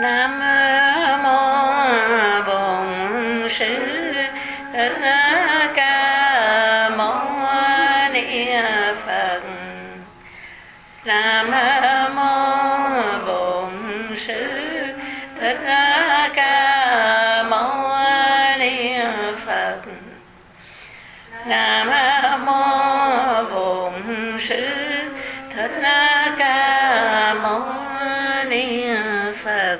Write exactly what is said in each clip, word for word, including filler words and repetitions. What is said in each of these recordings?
Nam mô Bổn Sư Thích Ca Mâu Ni Phật. Nam mô Bổn Sư Thích Ca Mâu Ni Phật. Nam mô Bổn Sư Thích Ca Mâu Ni Phật.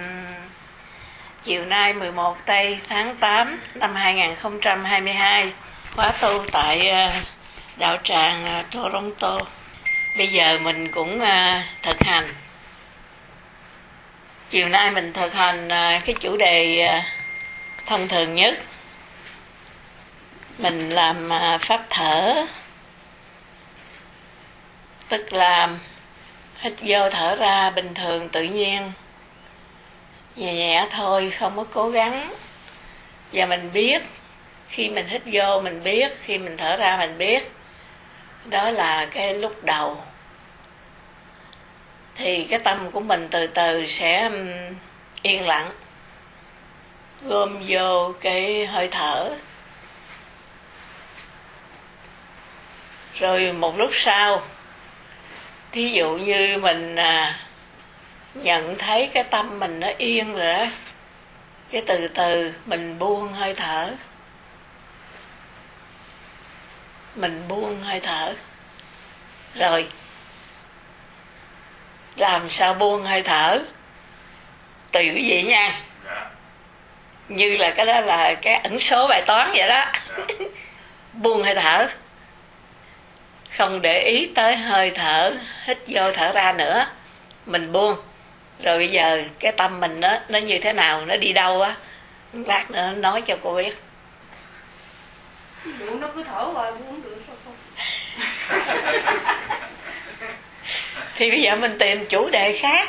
Chiều nay mười một tây tháng tám năm hai nghìn không trăm hai mươi hai, khóa tu tại đạo tràng Toronto. Bây giờ mình cũng thực hành. Chiều nay mình thực hành cái chủ đề thông thường nhất. Mình làm pháp thở, tức là hít vô thở ra bình thường tự nhiên, nhẹ nhẹ thôi, không có cố gắng. Và mình biết, khi mình hít vô mình biết, khi mình thở ra mình biết. Đó là cái lúc đầu. Thì cái tâm của mình từ từ sẽ yên lặng, gom vô cái hơi thở. Rồi một lúc sau, thí dụ như mình à, nhận thấy cái tâm mình nó yên rồi đó, cái từ từ mình buông hơi thở. Mình buông hơi thở. Rồi làm sao buông hơi thở? Tùy quý vị nha. Như là cái đó là cái ẩn số bài toán vậy đó. Buông hơi thở, không để ý tới hơi thở, hít vô thở ra nữa. Mình buông. Rồi bây giờ cái tâm mình nó, nó như thế nào, nó đi đâu á, lát nữa nói cho cô biết. Đủ nó cứ thở hoài buông được sao không? Thì bây giờ mình tìm chủ đề khác.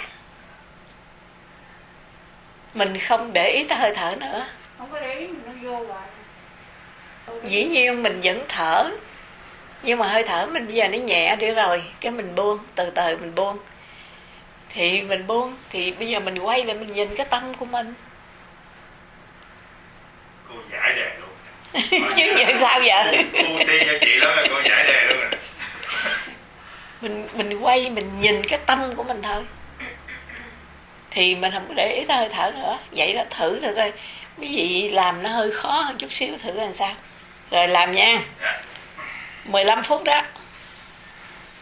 Mình không để ý tới hơi thở nữa. Không có để ý mình nó vô hoài. Dĩ nhiên mình vẫn thở, nhưng mà hơi thở mình bây giờ nó nhẹ đi rồi, cái mình buông, từ từ mình buông. Thì mình buông, thì bây giờ mình quay lại mình nhìn cái tâm của mình. Cô giải đề luôn. Chứ vậy sao vậy? Cô tiên cho chị đó là cô giải đề luôn rồi. Mình, mình quay mình nhìn cái tâm của mình thôi. Thì mình không có để ý tới hơi thở nữa. Vậy đó, thử thử coi. Quý vị làm nó hơi khó hơn chút xíu, thử làm sao. Rồi làm nha. Dạ. mười lăm phút đó.